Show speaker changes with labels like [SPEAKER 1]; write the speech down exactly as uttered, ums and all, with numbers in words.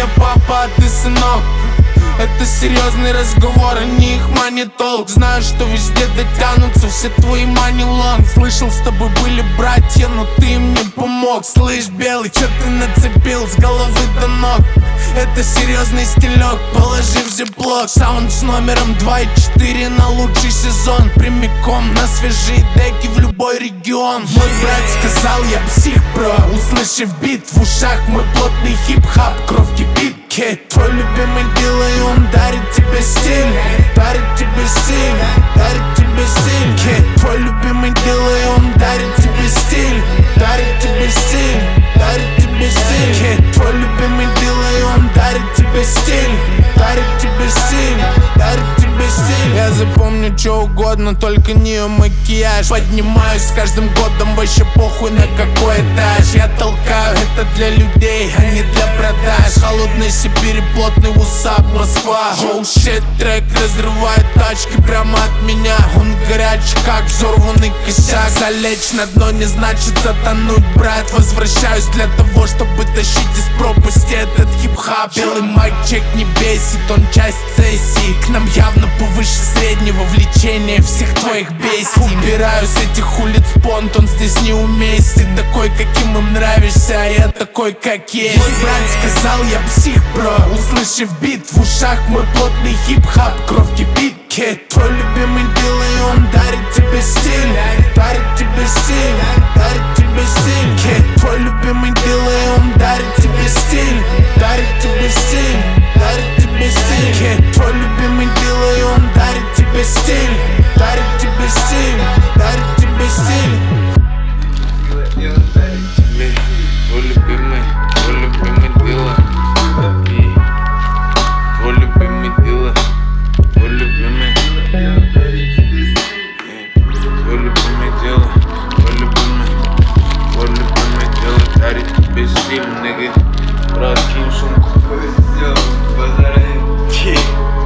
[SPEAKER 1] папа, а ты сынок. Это серьезный разговор, а не их мани-толк. Знаю, что везде дотянутся все твои мани-лонг. Слышал, с тобой были братья, но ты им не помог. Слышь, белый, чё ты нацепил с головы до ног? Это серьезный стилек, положи в зиплок. Саунд с номером два и четыре на лучший сезон. Прямиком на свежие деки в любой регион. Мой брат сказал, я псих, бро. Услышав бит в ушах, мой плотный хип-хап, кровь кипит. Твой любимый делай, он дарит тебе стиль. Дарит тебе стиль, дарит тебе стиль. Твой любимый делай, он дарит тебе стиль. Дарит тебе стиль, дарит тебе стиль. Твой любимый делай, он дарит тебе стиль. Дарит тебе стиль, дарит тебе стиль. Я запомню что угодно, только не ее макияж. Поднимаюсь с каждым годом, вообще похуй на какой этаж. Я толкаю, это для людей, а не для продаж. Холодной Сибири, плотный усап, Москва. Оу щит, трек разрывает тачки прямо от меня. Он горячий, как взорванный косяк. Залечь на дно не значит затонуть, брат. Возвращаюсь для того, чтобы тащить из пропасти этот хип-хап. Белый майк, чек не бесит, он часть сессии. К нам явно повыше среднего влечения всех твоих бестий. Убираю с этих улиц понт, он здесь неуместен. Такой, каким им нравишься, а я такой, как есть. Мой брат сказал, я псих, бро. Услышав бит в ушах, мой плотный хип-хап, кровь кипит. Твой любимый делай, он дарит тебе стиль. Дарит тебе стиль, дарит тебе стиль. Твой любимый делай, он дарит тебе стиль. Дарит тебе стиль, дарит тебе стиль. Твой любимый делай, он дарит тебе стиль. Дарит тебе стиль, дарит тебе стиль.
[SPEAKER 2] Твой любимый, твой любимый делай. Твой любимый делай. Твой любимый. Твой любимый делай. Твой любимый. Твой любимый делай. Дарит тебе стиль, nigga. Брат, кинь сумку.
[SPEAKER 3] Все, базара нет.